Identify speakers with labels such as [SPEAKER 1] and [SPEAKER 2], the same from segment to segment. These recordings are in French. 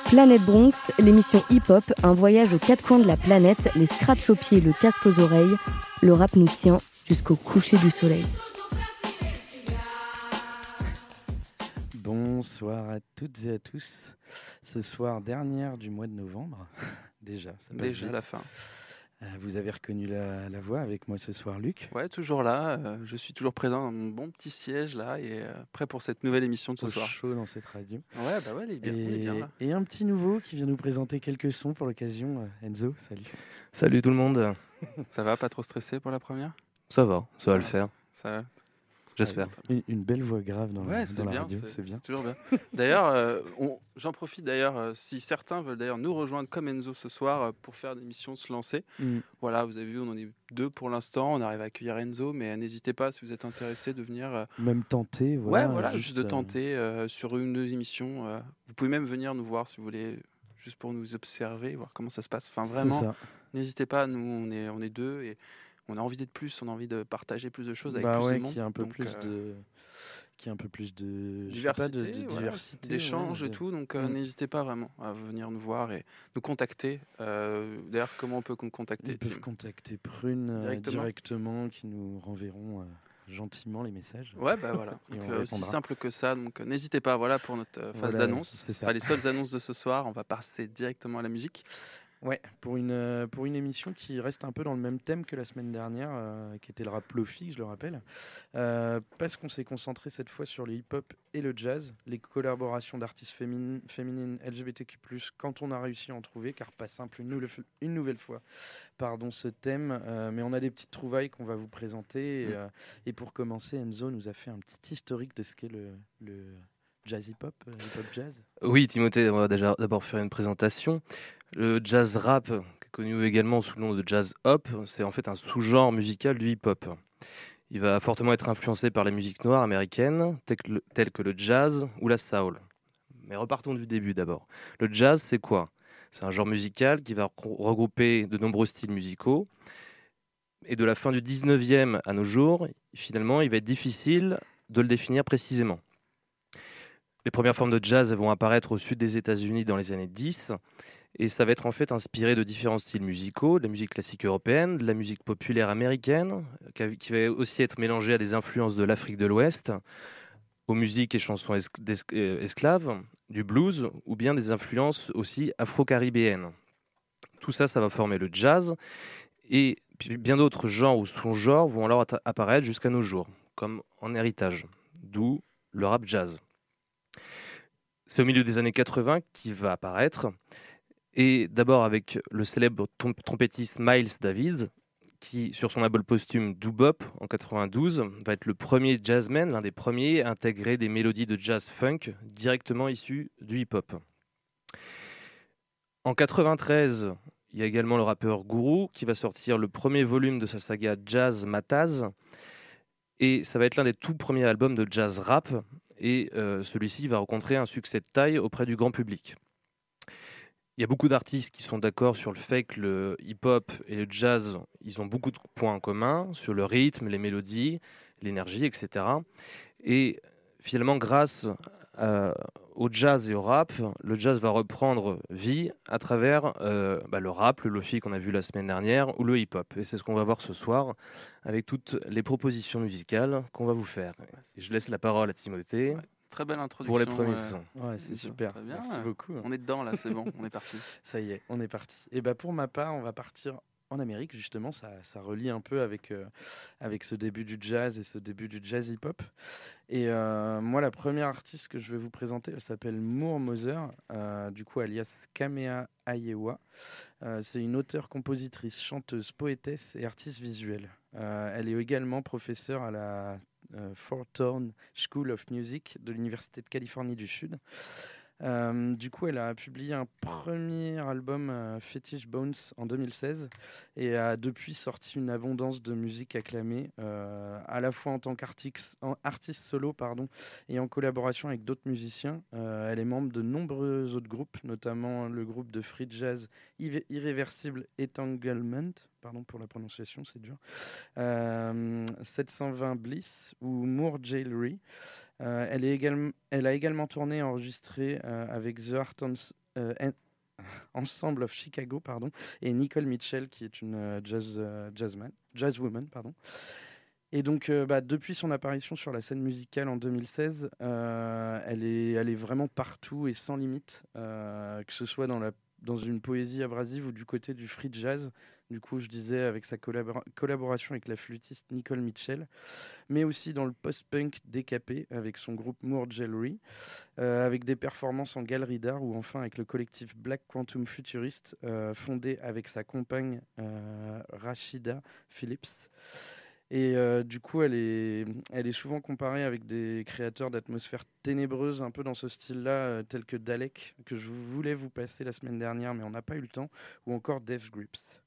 [SPEAKER 1] Planète Bronx, l'émission hip-hop, un voyage aux quatre coins de la planète, les scratchs aux pieds, le casque aux oreilles. Le rap nous tient jusqu'au coucher du soleil.
[SPEAKER 2] Bonsoir à toutes et à tous. Ce soir, dernière du mois de novembre. Déjà, ça passe
[SPEAKER 3] Déjà
[SPEAKER 2] vite.
[SPEAKER 3] la fin.
[SPEAKER 2] Vous avez reconnu la voix avec moi ce soir, Luc.
[SPEAKER 3] Ouais, toujours là. Je suis toujours présent dans mon bon petit siège là et prêt pour cette nouvelle émission de ce
[SPEAKER 2] Au
[SPEAKER 3] soir.
[SPEAKER 2] chaud dans cette radio.
[SPEAKER 3] Ouais, bah ouais, on est bien là.
[SPEAKER 2] Et un petit nouveau qui vient nous présenter quelques sons pour l'occasion. Enzo, salut.
[SPEAKER 4] Salut tout le monde.
[SPEAKER 3] Ça va, pas trop stressé pour la première ?
[SPEAKER 4] Ça va le faire.
[SPEAKER 3] Ça va.
[SPEAKER 4] J'espère.
[SPEAKER 2] Une belle voix grave dans la
[SPEAKER 3] bien,
[SPEAKER 2] radio, c'est bien.
[SPEAKER 3] Toujours bien. D'ailleurs, j'en profite d'ailleurs, si certains veulent d'ailleurs nous rejoindre comme Enzo ce soir pour faire des missions, se lancer. Voilà, vous avez vu, on en est 2 pour l'instant, on arrive à accueillir Enzo, mais n'hésitez pas si vous êtes intéressé de venir.
[SPEAKER 2] Même tenter,
[SPEAKER 3] juste de tenter sur une de émissions. Vous pouvez même venir nous voir si vous voulez, juste pour nous observer, voir comment ça se passe. Enfin vraiment, n'hésitez pas, nous on est 2 et on a envie d'être plus, on a envie de partager plus de choses avec plus de monde.
[SPEAKER 2] Qui a un peu plus de
[SPEAKER 3] diversité, d'échanges et tout. Donc n'hésitez pas vraiment à venir nous voir et nous contacter. D'ailleurs, comment on peut nous contacter ?
[SPEAKER 2] Ils peuvent contacter Prune directement, qui nous renverront gentiment les messages.
[SPEAKER 3] Ouais, bah voilà. Donc, aussi simple que ça. Donc n'hésitez pas. Voilà pour notre phase d'annonce. Ce sera les seules annonces de ce soir. On va passer directement à la musique.
[SPEAKER 2] Ouais, pour une émission qui reste un peu dans le même thème que la semaine dernière, qui était le rap lofi, je le rappelle, parce qu'on s'est concentré cette fois sur le hip-hop et le jazz, les collaborations d'artistes féminines LGBTQ+, quand on a réussi à en trouver, car pas simple une nouvelle fois, ce thème, mais on a des petites trouvailles qu'on va vous présenter, et pour commencer, Enzo nous a fait un petit historique de ce qu'est le jazz hip-hop jazz.
[SPEAKER 4] Oui, Timothée, on va déjà d'abord faire une présentation. Le jazz rap, qui est connu également sous le nom de jazz hop, c'est en fait un sous-genre musical du hip-hop. Il va fortement être influencé par la musique noire américaine, telle que le jazz ou la soul. Mais repartons du début d'abord. Le jazz, c'est quoi ? C'est un genre musical qui va regrouper de nombreux styles musicaux. Et de la fin du 19e à nos jours, finalement, il va être difficile de le définir précisément. Les premières formes de jazz vont apparaître au sud des États-Unis dans les années 10, et ça va être en fait inspiré de différents styles musicaux, de la musique classique européenne, de la musique populaire américaine, qui va aussi être mélangée à des influences de l'Afrique de l'Ouest, aux musiques et chansons esclaves, du blues, ou bien des influences aussi afro-caribéennes. Tout ça, ça va former le jazz, et puis bien d'autres genres ou sous-genres vont alors apparaître jusqu'à nos jours, comme en héritage, d'où le rap jazz. C'est au milieu des années 80 qu'il va apparaître, et d'abord avec le célèbre trompettiste Miles Davis, qui, sur son album posthume Do Bop en 92, va être le premier jazzman, l'un des premiers à intégrer des mélodies de jazz funk directement issues du hip-hop. En 93, il y a également le rappeur Guru, qui va sortir le premier volume de sa saga Jazz Mataz, et ça va être l'un des tout premiers albums de jazz rap, et celui-ci va rencontrer un succès de taille auprès du grand public. Il y a beaucoup d'artistes qui sont d'accord sur le fait que le hip-hop et le jazz, ils ont beaucoup de points en commun sur le rythme, les mélodies, l'énergie, etc. Et finalement, grâce au jazz et au rap, le jazz va reprendre vie à travers le rap, le lofi qu'on a vu la semaine dernière, ou le hip-hop. Et c'est ce qu'on va voir ce soir avec toutes les propositions musicales qu'on va vous faire. Et je laisse la parole à Timothée.
[SPEAKER 3] Ouais, très belle introduction.
[SPEAKER 4] Pour les premiers sons.
[SPEAKER 2] Ouais, c'est super.
[SPEAKER 3] Très bien.
[SPEAKER 2] Merci beaucoup.
[SPEAKER 3] On est dedans là, c'est bon, on est parti.
[SPEAKER 2] Ça y est, on est parti. Et pour ma part, on va partir en Amérique, justement. Ça relie un peu avec ce début du jazz et ce début du jazz hip-hop. Et moi, la première artiste que je vais vous présenter, elle s'appelle Moore Mother, du coup alias Kamea Ayewa. C'est une auteure, compositrice, chanteuse, poétesse et artiste visuelle. Elle est également professeure à la Thornton School of Music de l'Université de Californie du Sud. Du coup, elle a publié un premier album, Fetish Bones, en 2016, et a depuis sorti une abondance de musique acclamée, à la fois en tant qu'artiste solo, et en collaboration avec d'autres musiciens. Elle est membre de nombreux autres groupes, notamment le groupe de free jazz Irreversible Entanglement, pardon pour la prononciation, c'est dur, 720 Bliss ou Moore Jailery. Elle a également tourné et enregistré avec The Art Ensemble of Chicago et Nicole Mitchell, qui est une jazzwoman. Et donc, depuis son apparition sur la scène musicale en 2016, elle est vraiment partout et sans limite, que ce soit dans une poésie abrasive ou du côté du free jazz. Du coup, je disais, avec sa collaboration avec la flûtiste Nicole Mitchell, mais aussi dans le post-punk décapé avec son groupe Moore Jewelry, avec des performances en galerie d'art, ou enfin avec le collectif Black Quantum Futurist, fondé avec sa compagne Rashida Phillips. Et du coup, elle est souvent comparée avec des créateurs d'atmosphères ténébreuses, un peu dans ce style-là, tels que Dalek, que je voulais vous passer la semaine dernière, mais on n'a pas eu le temps, ou encore Death Grips.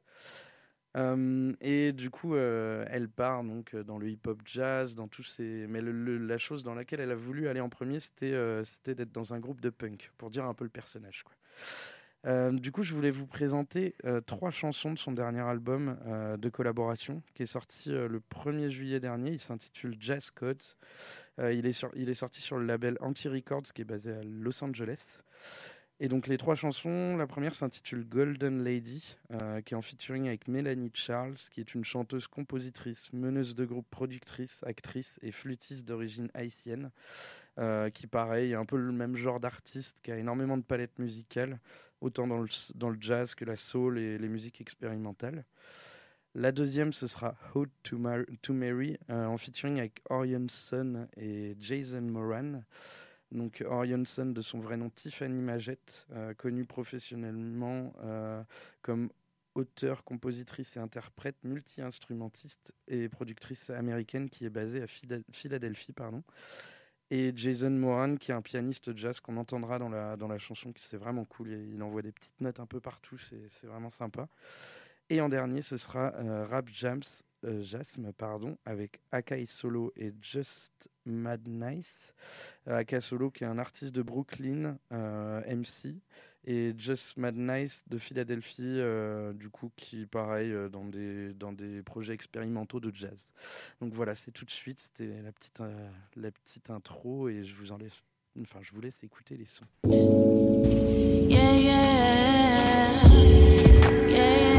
[SPEAKER 2] Et du coup, elle part donc dans le hip-hop jazz, dans tous ces. Mais la chose dans laquelle elle a voulu aller en premier, c'était d'être dans un groupe de punk, pour dire un peu le personnage, quoi. Du coup, je voulais vous présenter 3 chansons de son dernier album de collaboration, qui est sorti le 1er juillet dernier. Il s'intitule Jazz Codes. Il est sorti sur le label Anti-Records, qui est basé à Los Angeles. Et donc les 3 chansons, la première s'intitule Golden Lady, qui est en featuring avec Mélanie Charles, qui est une chanteuse, compositrice, meneuse de groupe, productrice, actrice et flûtiste d'origine haïtienne, qui pareil, est un peu le même genre d'artiste, qui a énormément de palettes musicales, autant dans le jazz que la soul et les musiques expérimentales. La deuxième, ce sera Ode to Mary, en featuring avec Orion Sun et Jason Moran. Donc Orion Sun, de son vrai nom Tiffany Majette, connue professionnellement comme auteure, compositrice et interprète, multi-instrumentiste et productrice américaine qui est basée à Philadelphie. Et Jason Moran, qui est un pianiste jazz qu'on entendra dans la chanson, qui c'est vraiment cool. Il envoie des petites notes un peu partout, c'est vraiment sympa. Et en dernier, ce sera Rap Jasm, avec Akai Solo et Just Mad Nice. Akai Solo, qui est un artiste de Brooklyn, MC, et Just Mad Nice de Philadelphie, du coup, qui pareil dans des projets expérimentaux de jazz. Donc voilà, c'est tout de suite, c'était la petite intro, et je vous laisse écouter les sons.
[SPEAKER 5] Yeah, yeah, yeah.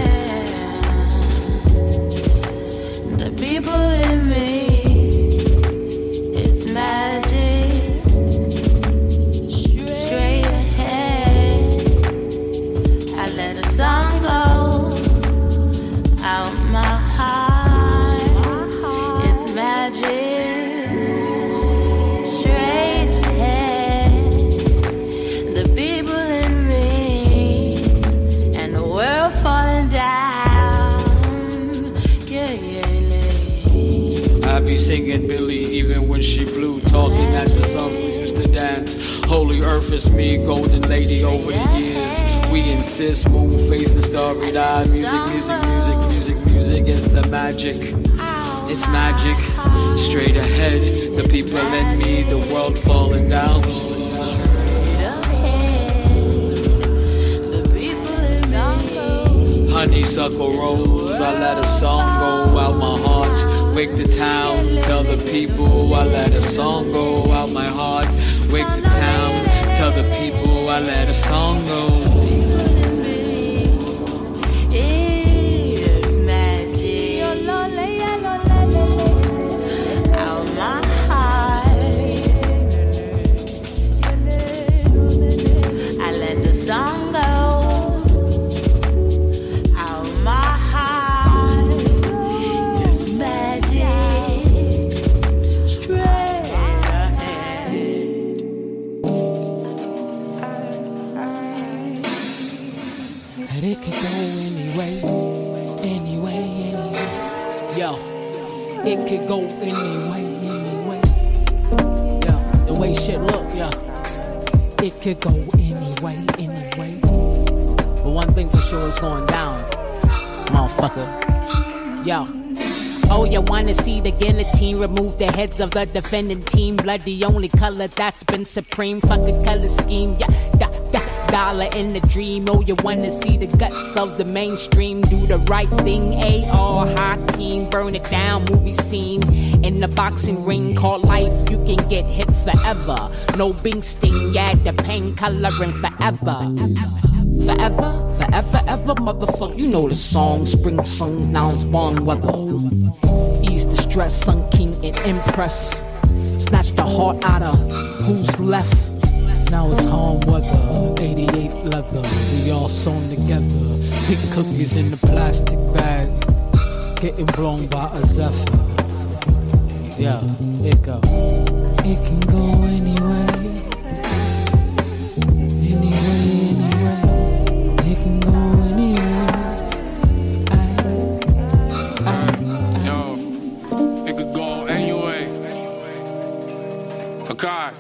[SPEAKER 5] The people in me, it's magic. Straight ahead, I let a song go out my heart. It's magic. Straight ahead, the people in me, and the world falling down.
[SPEAKER 6] I be singing Billy even when she blew, talking at the song we used to dance. Holy earth is me, golden lady over the years. We insist, moon face and starry eyed. Music, it's the magic. It's magic. Straight ahead, the people in me, the world falling down. Honeysuckle rose, I let a song go out my heart. Wake the town, tell the people I let a song go out my heart. Wake the town, tell the people I let a song go.
[SPEAKER 5] It's magic out my heart. I let the song go.
[SPEAKER 7] It could go anyway. Yo, it could go anyway. Yo, the way shit look, yo. It could go anyway. But one thing for sure is going down, motherfucker. Yo. Oh, you wanna see the guillotine remove the heads of the defending team? Blood, the only color that's been supreme. Fuck a color scheme, yeah. Dollar in the dream. Oh, you wanna see the guts of the mainstream? Do the right thing, A.R. Hakeem. Burn it down, movie scene. And in a boxing ring called life, you can get hit forever. No bing sting, yeah, the pain coloring forever. Forever, forever, ever, motherfucker. You know the song, spring song, now it's born weather. Ease the stress, sun king and impress. Snatch the heart out of who's left. Now it's home weather, 88 leather. We all sewn together. Pick cookies in the plastic bag. Getting blown by a zephyr. Yeah, it go. It can go anyway.
[SPEAKER 6] God.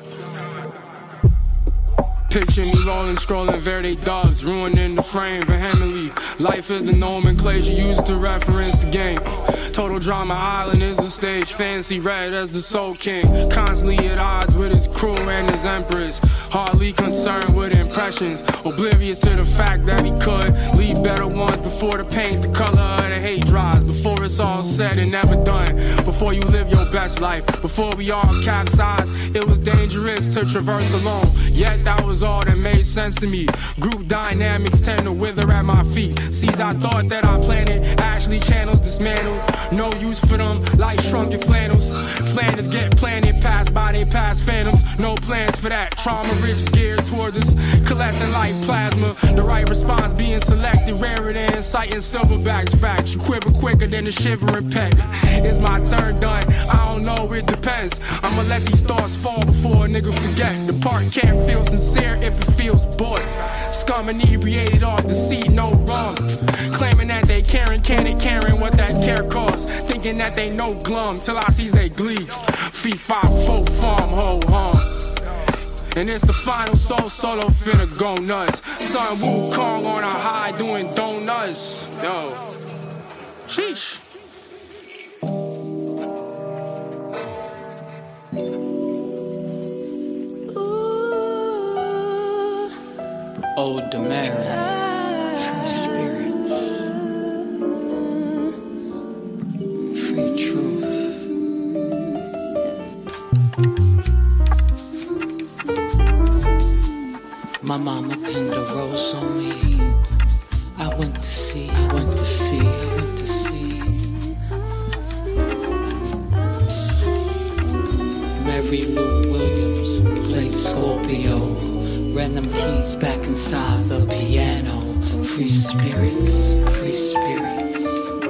[SPEAKER 6] Picture me rolling, scrolling Verde doves, ruining the frame vehemently. Life is the nomenclature used to reference the game. Total drama island is the stage, fancy red as the soul king. Constantly at odds with his crew and his empress. Hardly concerned with impressions, oblivious to the fact that he could leave better ones before the paint, the color of the hate dries. Before it's all said and never done, before you live your best life, before we all capsize. It was dangerous to traverse alone, yet that was all that made sense to me. Group dynamics tend to wither at my feet. Seeds I thought that I planted, actually channels dismantled. No use for them, like shrunken flannels. Flanders get planted, passed by they past phantoms. No plans for that, trauma-rich geared towards us. Coalescing like plasma, the right response being selected. Rarer than inciting silverbacks facts. You quiver quicker than a shivering pet. Is my turn done? I don't know, it depends. I'ma let these thoughts fall before a nigga forget. The part can't feel sincere if it feels bored. Scum inebriated off the seat, no wrong. Claiming that they caring what that care costs. Thinking that they know glum till I sees they glees. Fee 5-4 farm ho hum. And it's the final solo finna go nuts. Son Wukong on a high doing donuts. Yo, sheesh.
[SPEAKER 7] Old Demerit, free spirits, free truth. My mama pinned a rose on me. I went to see. Mary Lou Williams played Scorpio. Ran them keys back inside the piano. Free spirits, free spirits.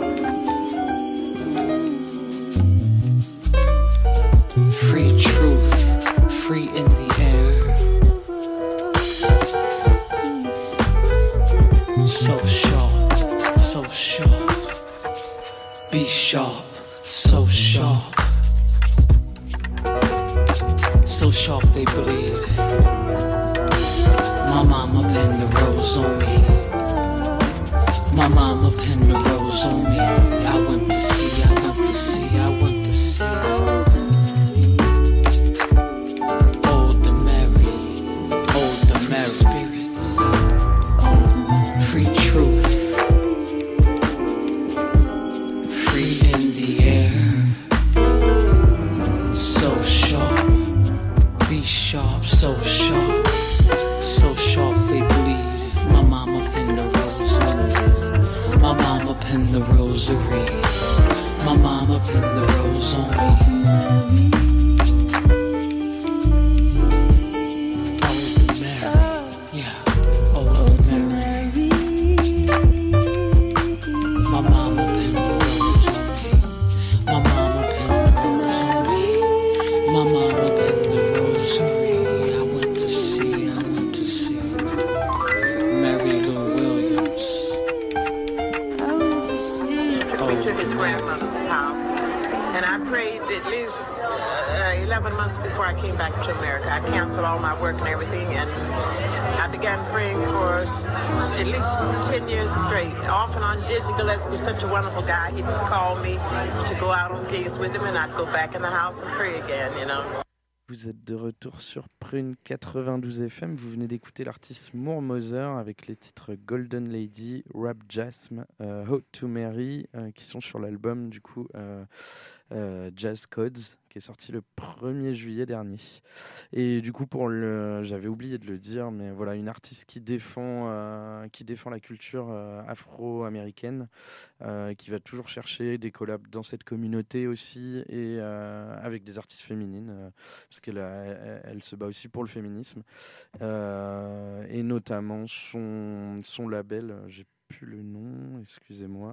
[SPEAKER 7] Free truth, free in the air. So sharp, so sharp. Be sharp, so sharp. So sharp they bleed. My mama pinned the rose on me. My mama pinned the rose on me. I went to see. Old Demerit spirits. Free truth. Free in the air. So sharp. Be sharp, so sharp. So sharp they bleed. My mama pinned the rosary. My mama pinned the rosary. My mama pinned the rose on me. Old Mary, yeah, Old Mary. My mama pinned the rose on me. My mama pinned the rose on me. My mama pinned the rosary. I went to see. Mary Lou Williams.
[SPEAKER 8] To his grandmother's house, and I prayed at least 11 months before I came back to America. I canceled all my work and everything, and I began praying for at least 10 years straight. Off and on, Dizzy Gillespie was such a wonderful guy. He'd call me to go out on gigs with him, and I'd go back in the house and pray again, you know.
[SPEAKER 2] Vous êtes de retour sur Prune 92 FM. Vous venez d'écouter l'artiste Moore Mother avec les titres Golden Lady, Rap Jasm, How to Marry, qui sont sur l'album du coup Jazz Codes, qui est sorti le 1er juillet dernier. Et du coup, j'avais oublié de le dire, mais voilà, une artiste qui défend la culture afro-américaine, qui va toujours chercher des collabs dans cette communauté aussi, et avec des artistes féminines, parce qu'elle se bat aussi pour le féminisme, et notamment son label, j'ai plus le nom, excusez-moi,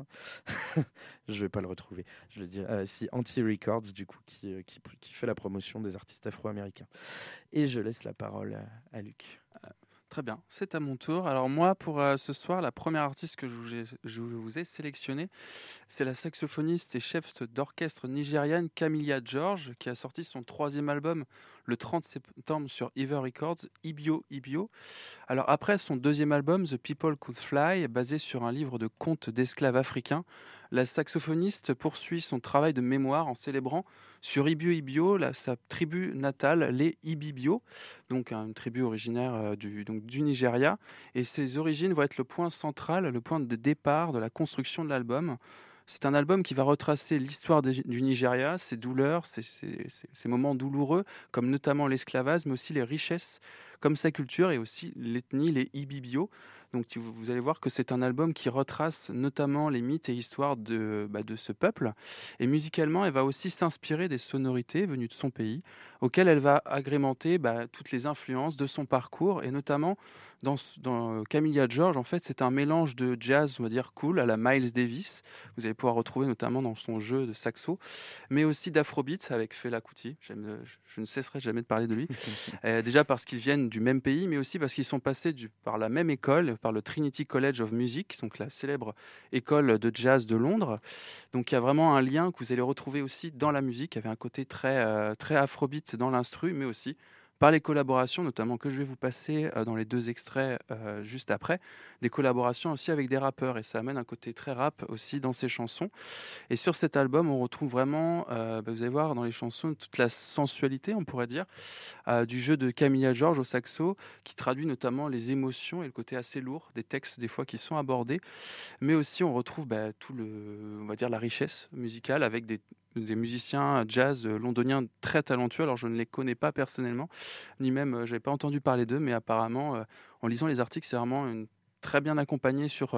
[SPEAKER 2] je vais pas le retrouver, je le dis, si Anti Records du coup qui fait la promotion des artistes afro-américains. Et je laisse la parole à Luc.
[SPEAKER 3] Très bien, c'est à mon tour. Alors moi, pour ce soir, la première artiste que je vous ai sélectionnée, c'est la saxophoniste et chef d'orchestre nigériane Camilla George, qui a sorti son 3e album le 30 septembre sur Ever Records, Ibio Ibio. Alors après son 2e album, The People Could Fly, basé sur un livre de contes d'esclaves africains, la saxophoniste poursuit son travail de mémoire en célébrant sur Ibio Ibio sa tribu natale, les Ibibio, donc une tribu originaire du Nigeria. Et ses origines vont être le point central, le point de départ de la construction de l'album. C'est un album qui va retracer l'histoire du Nigeria, ses douleurs, ses moments douloureux, comme notamment l'esclavage, mais aussi les richesses, comme sa culture et aussi l'ethnie, les Ibibio. Donc vous allez voir que c'est un album qui retrace notamment les mythes et histoires de ce peuple. Et musicalement, elle va aussi s'inspirer des sonorités venues de son pays, auxquelles elle va agrémenter toutes les influences de son parcours, et notamment dans Camilla George, en fait, c'est un mélange de jazz, on va dire cool, à la Miles Davis. Vous allez pouvoir retrouver notamment dans son jeu de saxo, mais aussi d'afrobeat avec Fela Kuti. Je ne cesserai jamais de parler de lui. Déjà parce qu'ils viennent du même pays, mais aussi parce qu'ils sont passés par la même école, par le Trinity College of Music, donc la célèbre école de jazz de Londres. Donc il y a vraiment un lien que vous allez retrouver aussi dans la musique. Il y avait un côté très, très afrobeat dans l'instru, mais aussi par les collaborations, notamment que je vais vous passer dans les 2 extraits juste après, des collaborations aussi avec des rappeurs, et ça amène un côté très rap aussi dans ses chansons. Et sur cet album, on retrouve vraiment, vous allez voir dans les chansons, toute la sensualité, on pourrait dire, du jeu de Camilla George au saxo, qui traduit notamment les émotions et le côté assez lourd des textes des fois qui sont abordés, mais aussi on retrouve on va dire la richesse musicale avec des musiciens jazz londoniens très talentueux. Alors je ne les connais pas personnellement, ni même j'avais pas entendu parler d'eux, mais apparemment en lisant les articles, c'est vraiment très bien accompagné sur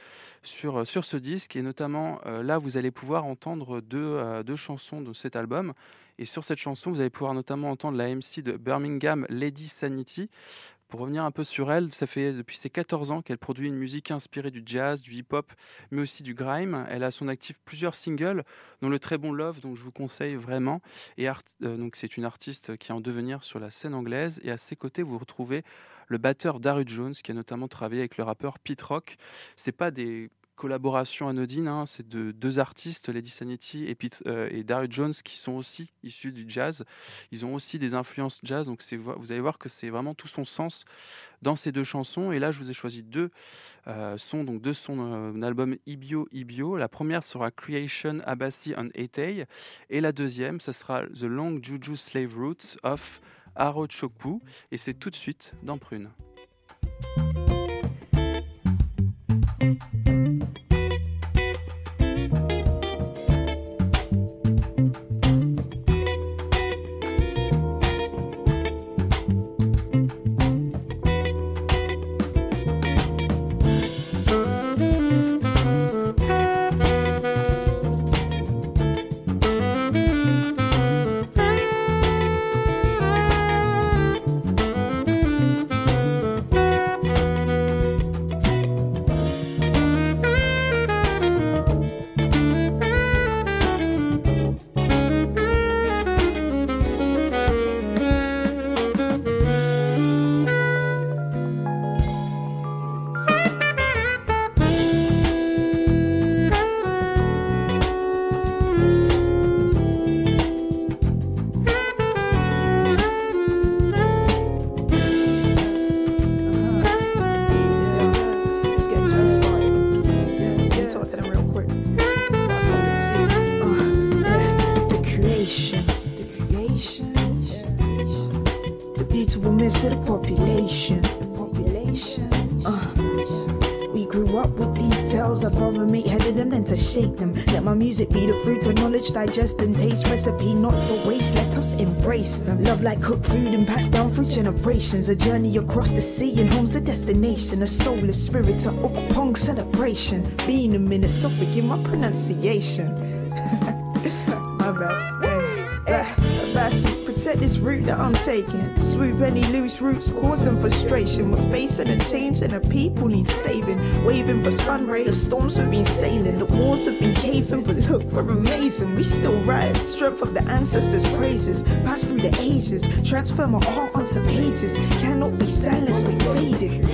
[SPEAKER 3] ce disque. Et notamment là vous allez pouvoir entendre deux chansons de cet album, et sur cette chanson vous allez pouvoir notamment entendre la MC de Birmingham, Lady Sanity. Pour revenir un peu sur elle, ça fait depuis ses 14 ans qu'elle produit une musique inspirée du jazz, du hip-hop, mais aussi du grime. Elle a à son actif plusieurs singles, dont le très bon Love, dont je vous conseille vraiment. Et donc c'est une artiste qui est en devenir sur la scène anglaise. Et à ses côtés, vous retrouvez le batteur Daru Jones, qui a notamment travaillé avec le rappeur Pete Rock. C'est pas des collaboration anodine, c'est de 2 artistes, Lady Sanity et Daru Jones, qui sont aussi issus du jazz. Ils ont aussi des influences jazz, donc vous allez voir que c'est vraiment tout son sens dans ces 2 chansons. Et là, je vous ai choisi 2 sons, donc de son album Ibio Ibio. La première sera Creation Abassi and Etei, et la deuxième, ça sera The Long Juju Slave Roots of Arochokwu, et c'est tout de suite dans Prune.
[SPEAKER 9] grew up with these tales. I'd rather make head of them than to shake them. Let my music be the fruit of knowledge, digest and taste. Recipe not for waste, let us embrace them. Love like cooked food and passed down through generations. A journey across the sea and home's the destination. A soulless spirit, a Okpong celebration. Being a minute, so forgive my pronunciation. My bad. Protect this route that I'm taking. Swoop any loose roots, causing frustration. We're facing a change and the people need saving. Waving for sun rays, the storms have been sailing. The walls have been caving, but look, we're amazing. We still rise, strength of the ancestors' praises. Pass through the ages, transfer my art onto pages. Cannot be silenced, we faded.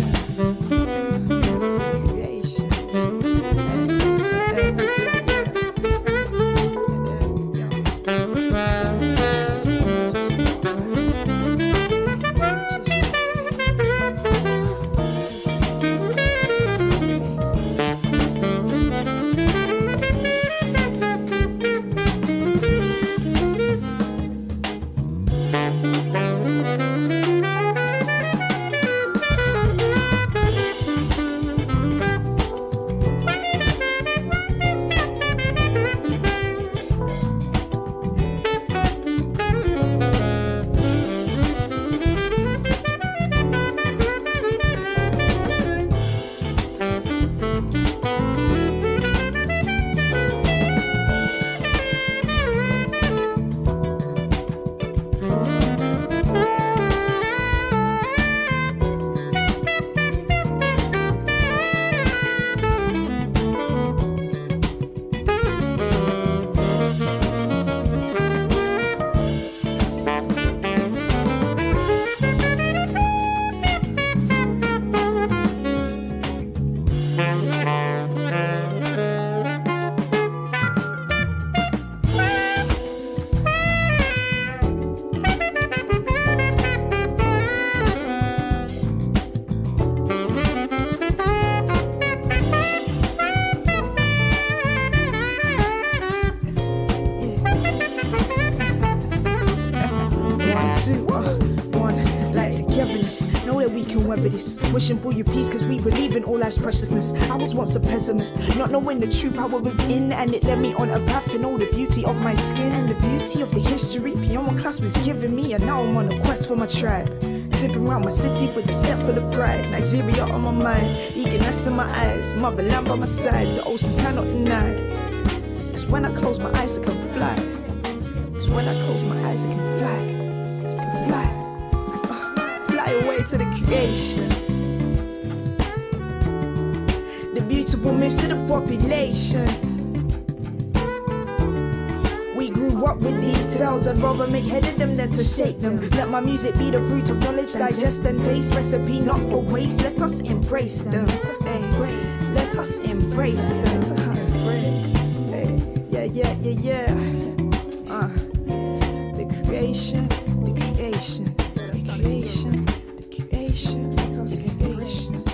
[SPEAKER 9] Wishing for your peace cause we believe in all life's preciousness. I was once a pessimist, not knowing the true power within, and it led me on a path to know the beauty of my skin and the beauty of the history beyond what class was giving me. And now I'm on a quest for my tribe, zipping around my city with a step full of pride. Nigeria on my mind, eagerness in my eyes, motherland by my side, the oceans cannot deny. It's when I close my eyes I can fly. It's when I close my eyes I can fly. I can fly. Fly away to the creation. The beautiful myths of the population. We grew up with these tales. I'd rather make head of them than to shake them. Let my music be the fruit of knowledge, digest and taste. Recipe not for waste. Let us embrace them. Let us embrace. Let us embrace them. Let us embrace. Yeah, yeah, yeah, yeah. The creation, the creation, the creation, the creation. Let us embrace.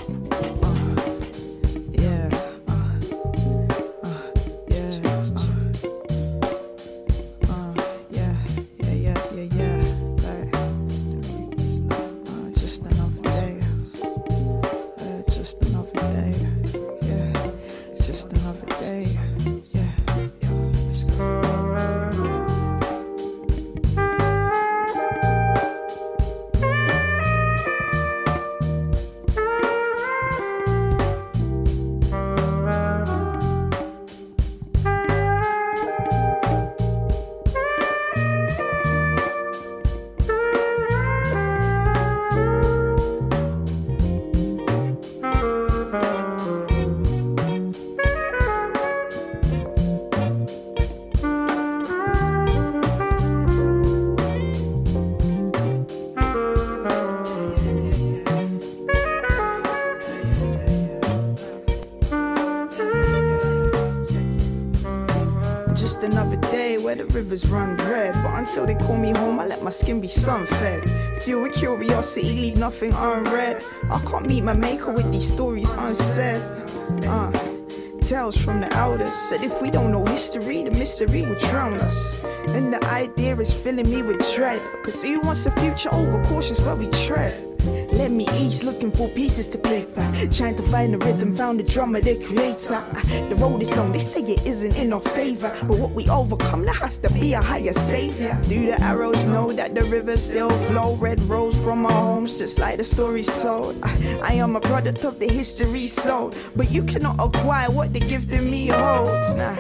[SPEAKER 9] Rivers run red, but until they call me home, I let my skin be sun-fed. Fuel with curiosity, leave nothing unread. I can't meet my maker with these stories unsaid. Tales from the elders said if we don't know history, the mystery will drown us. And the idea is filling me with dread, cause who wants a future over cautious where we tread? Let me ease, looking for pieces to play back. Trying to find the rhythm, found the drummer, the creator. The road is long, they say it isn't in our favor. But what we overcome, there has to be a higher savior. Do the arrows know that the rivers still flow? Red rose from our homes, just like the stories told. I am a product of the history sold. But you cannot acquire what the gift in me holds. Nah.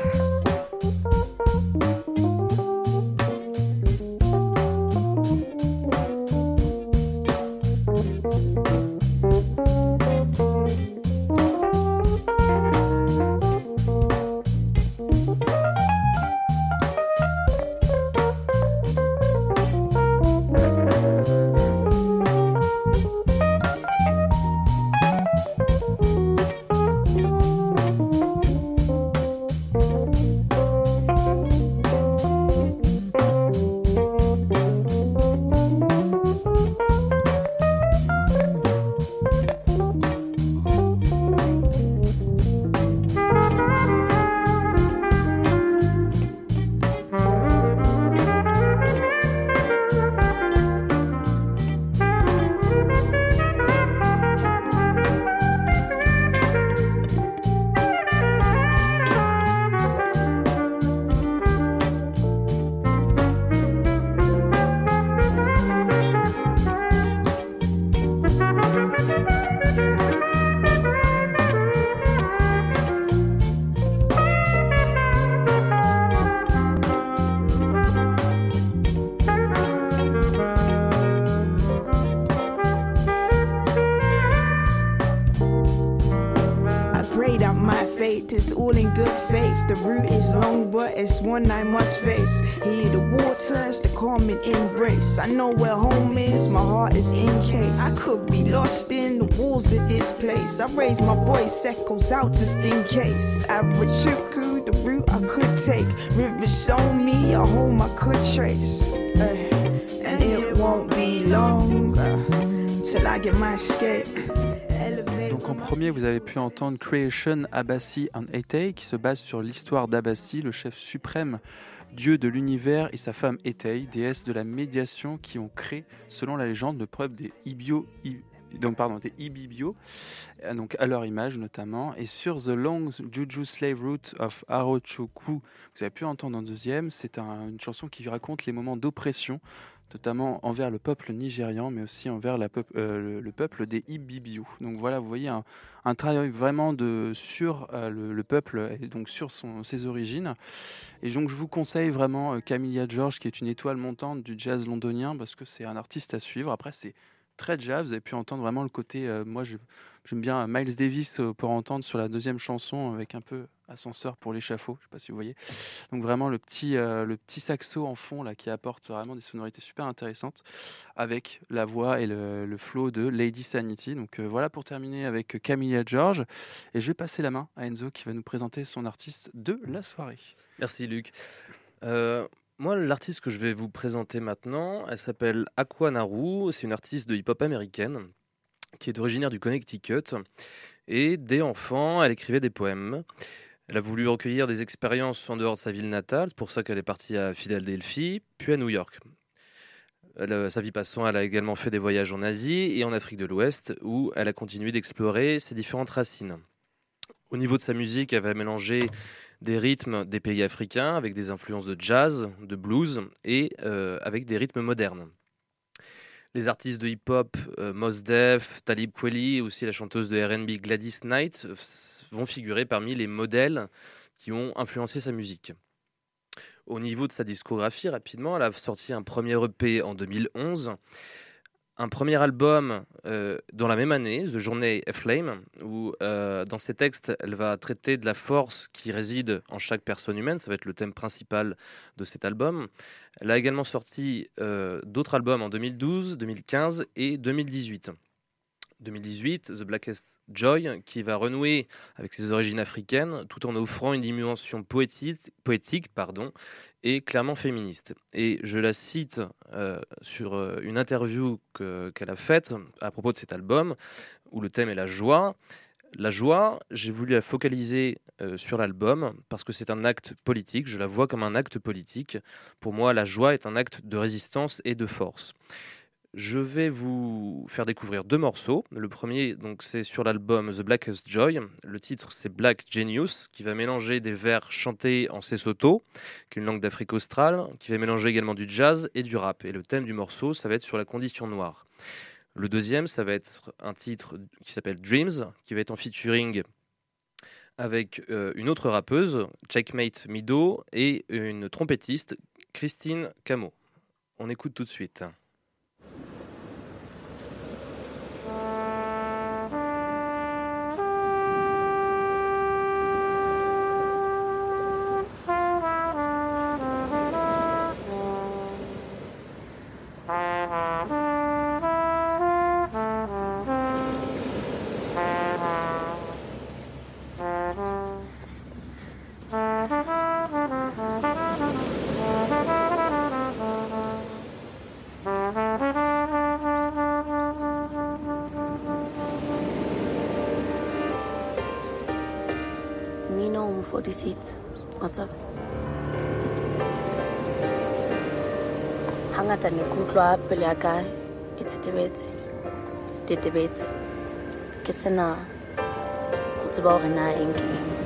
[SPEAKER 9] It's all in good faith. The route is long, but it's one I must face. Hear the waters, the calming embrace. I know where home is, my heart is in case. I could be lost in the walls of this place. I raise my voice, echoes out just in case. Arachuku, the route I could take. Rivers show me a home I could trace. And it won't be long till I get my escape.
[SPEAKER 3] Donc en premier, vous avez pu entendre Creation, Abassi and Etey, qui se base sur l'histoire d'Abassi, le chef suprême, dieu de l'univers, et sa femme Etey, déesse de la médiation, qui ont créé, selon la légende, le peuple des Ibibio, donc à leur image notamment. Et sur The Long Juju Slave Route of Arochoku, vous avez pu entendre en deuxième, c'est une chanson qui raconte les moments d'oppression, notamment envers le peuple nigérian, mais aussi envers le peuple des Ibibio. Donc voilà, vous voyez un travail vraiment sur le peuple et donc sur ses origines. Et donc je vous conseille vraiment Camilla George, qui est une étoile montante du jazz londonien, parce que c'est un artiste à suivre. Après, c'est très jazz, vous avez pu entendre vraiment le côté... moi, j'aime bien Miles Davis pour entendre sur la deuxième chanson, avec un peu ascenseur pour l'échafaud, je ne sais pas si vous voyez. Donc vraiment le petit saxo en fond là, qui apporte vraiment des sonorités super intéressantes, avec la voix et le flow de Lady Sanity. Donc voilà pour terminer avec Camilla George. Et je vais passer la main à Enzo, qui va nous présenter son artiste de la soirée.
[SPEAKER 4] Merci Luc. Moi, l'artiste que je vais vous présenter maintenant, elle s'appelle Aqua Naru. C'est une artiste de hip-hop américaine qui est originaire du Connecticut. Et dès enfant, elle écrivait des poèmes. Elle a voulu recueillir des expériences en dehors de sa ville natale. C'est pour ça qu'elle est partie à Philadelphie, puis à New York. Sa vie passant, elle a également fait des voyages en Asie et en Afrique de l'Ouest, où elle a continué d'explorer ses différentes racines. Au niveau de sa musique, elle va mélanger des rythmes des pays africains avec des influences de jazz, de blues et avec des rythmes modernes. Les artistes de hip-hop, Mos Def, Talib Kweli et aussi la chanteuse de R&B Gladys Knight vont figurer parmi les modèles qui ont influencé sa musique. Au niveau de sa discographie, rapidement, elle a sorti un premier EP en 2011, un premier album dans la même année, The Journey a Flame, où dans ses textes, elle va traiter de la force qui réside en chaque personne humaine. Ça va être le thème principal de cet album. Elle a également sorti d'autres albums en 2012, 2015 et 2018. 2018, The Blackest Joy, qui va renouer avec ses origines africaines, tout en offrant une dimension poétique, et clairement féministe. Et je la cite sur une interview qu'elle a faite à propos de cet album, où le thème est la joie. La joie, j'ai voulu la focaliser sur l'album parce que c'est un acte politique, je la vois comme un acte politique. Pour moi, la joie est un acte de résistance et de force. Je vais vous faire découvrir 2 morceaux. Le premier, donc, c'est sur l'album The Blackest Joy. Le titre, c'est Black Genius, qui va mélanger des vers chantés en Sesotho, qui est une langue d'Afrique australe, qui va mélanger également du jazz et du rap. Et le thème du morceau, ça va être sur la condition noire. Le deuxième, ça va être un titre qui s'appelle Dreams, qui va être en featuring avec une autre rappeuse, Checkmate Mido, et une trompettiste, Christine Camo. On écoute tout de suite.
[SPEAKER 10] What's up? Hangata ne kutlwa pele ya ka e tetebetse ke sena go tseba gore na eng ke eng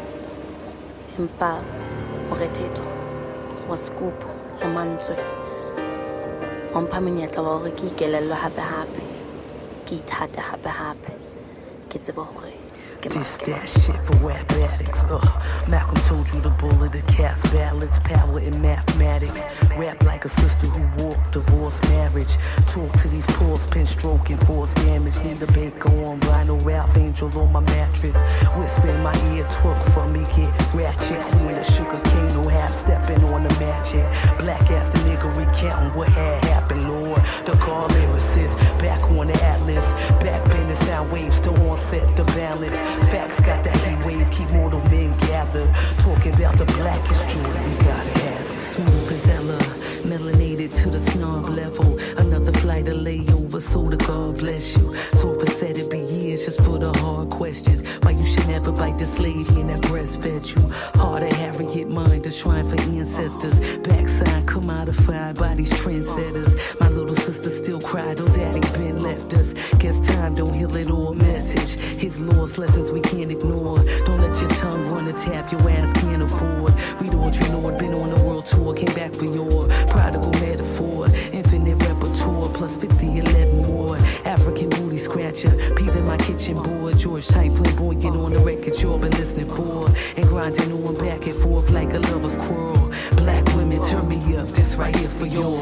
[SPEAKER 10] empa morethetho wa sekupu le mantswe wa mpha monyetla wa gore ke ikelelwe hape ke ithate hape ke tseba gore
[SPEAKER 11] this that shit for rap addicts. Malcolm told you the bullet to cast ballots, power in mathematics. Rap like a sister who walked divorce marriage. Talk to these pores, pen stroking, force damage. Need the baker on Rhino Ralph Angel on my mattress. Whisper in my ear, twerk for me, get ratchet. Queen of sugar cane, no half stepping on the magic. Black ass the nigga recounting what had happened, Lord. The call lyricist, back on the atlas. Back bending sound waves, still on set the balance. Facts got that heat wave, keep mortal men gathered. Talking about the blackest joy, we gotta have it. Smooth as Ella, melanated to the snob level. Another flight of layover, so the God bless you. So if said it be years just for the hard questions. Why you should never bite the slave here that breastfed you. Hard at Harriet mind, a shrine for ancestors. Backside commodified by these trendsetters. My little sister still cried, oh daddy been left us. Guess time don't heal it all, message. His Lord's lessons we can't ignore. Don't let your tongue run a tap your ass can't afford. Read Audrey Lord, been on the world tour, came back for your prodigal metaphor. Infinite repertoire, plus 50, 11 more. African booty scratcher, peas in my kitchen board. George type flamboyant on the record you've been listening for. And grinding on back and forth like a lover's quarrel. Black women, turn me up, this right here for your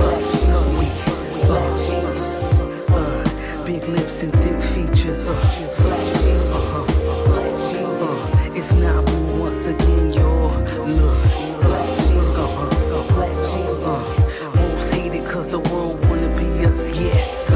[SPEAKER 11] big lips and thick features. It's not who once again your look. Most hated cause the world wanna be us, yes.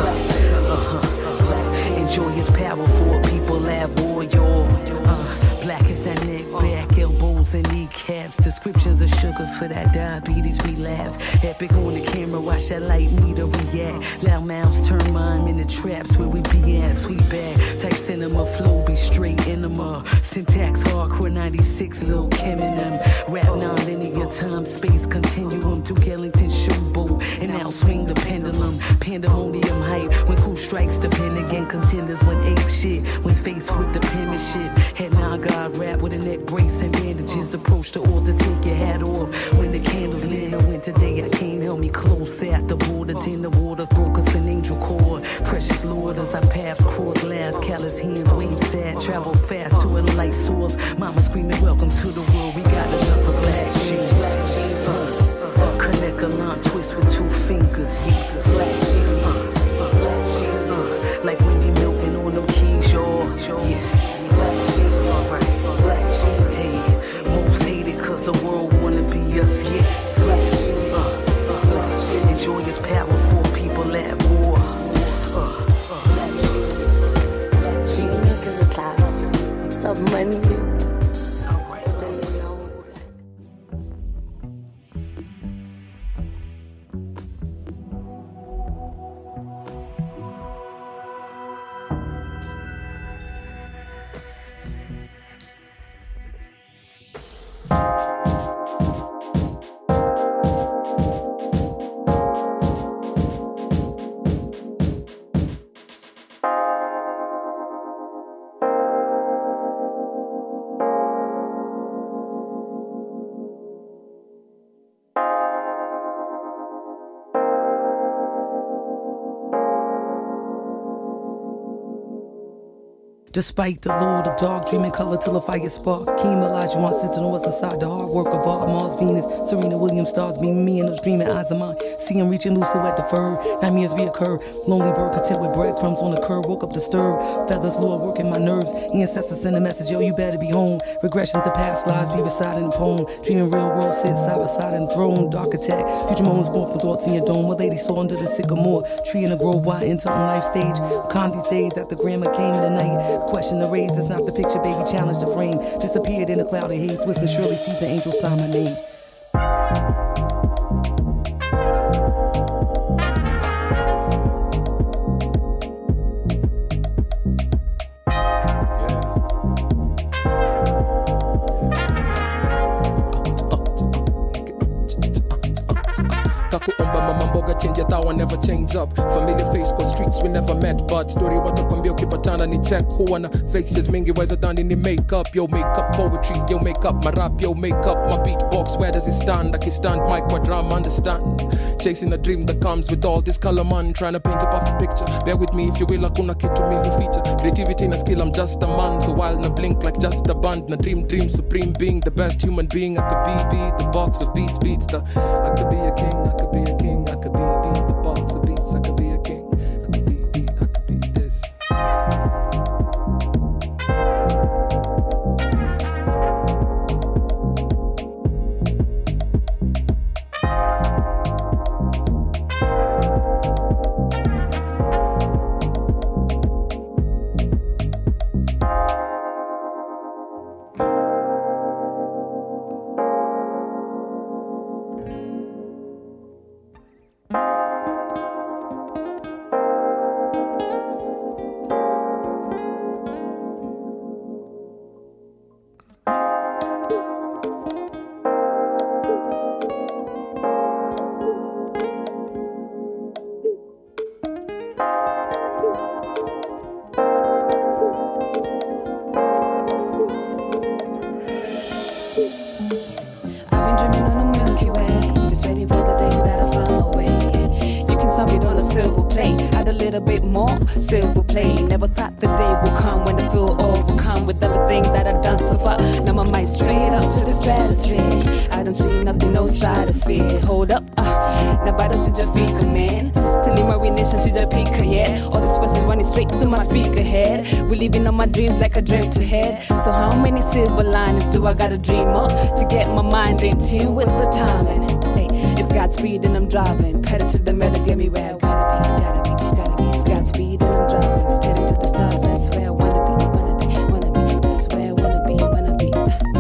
[SPEAKER 11] Enjoy his power for people at war, y'all. Black as that neck, back, elbows and kneecaps. Descriptions of sugar for that diabetes relapse. Epic on the camera, watch that light meter react. Loud mouths turn mine into traps where we be at. Sweet bag, type cinema, flow be straight enema. Syntax hardcore 96, Lil Kim and them. Rap non-linear time, space continuum. Duke Ellington showboat, and now swing the pendulum. Pandemonium hype, when cool strikes the pen again. Contenders when ape shit, when faced with the penmanship. Head now God rap with a neck brace and bandages. Approach the altar, take your hat off. When the candles lit, winter day I came, held me close. At the border, tin the water, broke us an angel cord. Precious Lord, as our paths cross last. Callous hands, wave sad, travel fast to a light source. Mama screaming, welcome to the world, we got another black sheep. Connect a line, twist with 2 fingers, yeah. Like when you're milking on them keys, y'all. Yes. The world wanna be us, yes. Enjoy his power for people at war. Some money. Despite the lure, the dark, dreaming color till a fire spark. Keem Elijah once sitting what's inside the hard work of art. Mars, Venus, Serena Williams stars beaming me in those dreaming eyes of mine. See him reaching loose at the fur. Nightmares reoccur. Lonely bird content with breadcrumbs on the curb. Woke up disturbed. Feathers lure working my nerves. Ancestors send a message, yo, you better be home. Regression to past lives be reciting the poem. Dreaming real world sit side by side and throne. Dark attack. Future moments born from thoughts in your dome. What lady saw under the sycamore tree in the grove while into on life stage. Candy's days after grandma came in the night. Question the raise, it's not the picture, baby, challenge the frame. Disappeared in a cloud of haze, Winston Shirley sees the angel sign my name.
[SPEAKER 12] Change your thought, never change up. Familiar face kwa streets we never met, but story watakwambia ukipatana ni check. Huwa na faces mingi weza dhani ni makeup. Yo make up poetry, yo make up my rap, yo make up my beatbox. Where does it stand? I can stand mic kwa drama, understand. Chasing a dream that comes with all this color, man. Trying to paint a perfect picture. Bear with me if you will, hakuna kitu mi huficha. Creativity na skill, I'm just a man. So while na blink like just a band. Na dream supreme being the best human being. I could be the box of beats the. I could be a king, I could be a king, I could be the box of beats, I could be a king, I could be I could be this.
[SPEAKER 13] Silver play. Never thought the day will come when I feel overcome with everything that I've done so far. Now my mind straight up to the stratosphere. I don't see nothing, no side of fear. Hold up, nobody see your figure, man. Still in my nation, see your peak, yeah. All this voices running straight through my speaker head. Reliving all my dreams like a dream to head. So how many silver linings do I gotta dream up to get my mind in tune with the timing? Hey, it's Godspeed and I'm driving. Pedal to the metal, get me where I gotta be, gotta be. It's Godspeed and I'm driving. Spitting to the stars, that's where I wanna be, wanna be, wanna be. That's where I wanna be, wanna be.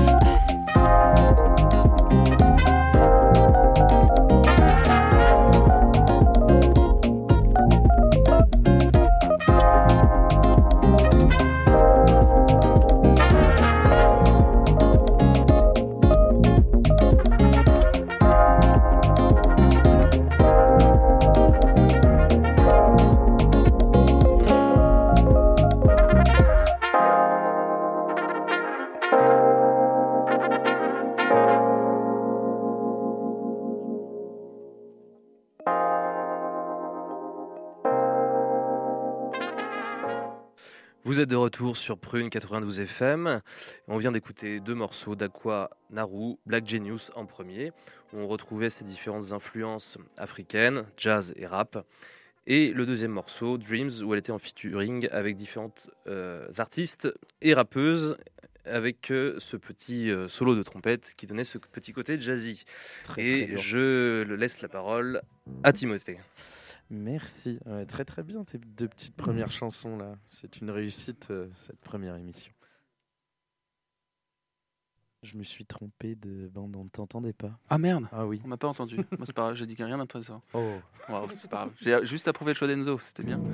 [SPEAKER 4] Vous êtes de retour sur Prune 92 FM. On vient d'écouter deux morceaux d'Aqua Naru, Black Genius en premier, où on retrouvait ses différentes influences africaines, jazz et rap. Et le deuxième morceau, Dreams, où elle était en featuring avec différentes artistes et rappeuses, avec ce petit solo de trompette qui donnait ce petit côté jazzy. Très je laisse la parole à Timothée.
[SPEAKER 2] Merci, très très bien ces deux petites premières chansons là. C'est une réussite cette première émission. Je me suis trompé de bande, on ne t'entendait pas.
[SPEAKER 3] Ah merde.
[SPEAKER 2] Ah oui.
[SPEAKER 3] On m'a pas entendu. Moi c'est pas grave, j'ai dit rien d'intéressant.
[SPEAKER 2] Oh.
[SPEAKER 3] Wow, c'est pas grave. J'ai juste approuvé le choix d'Enzo, c'était bien.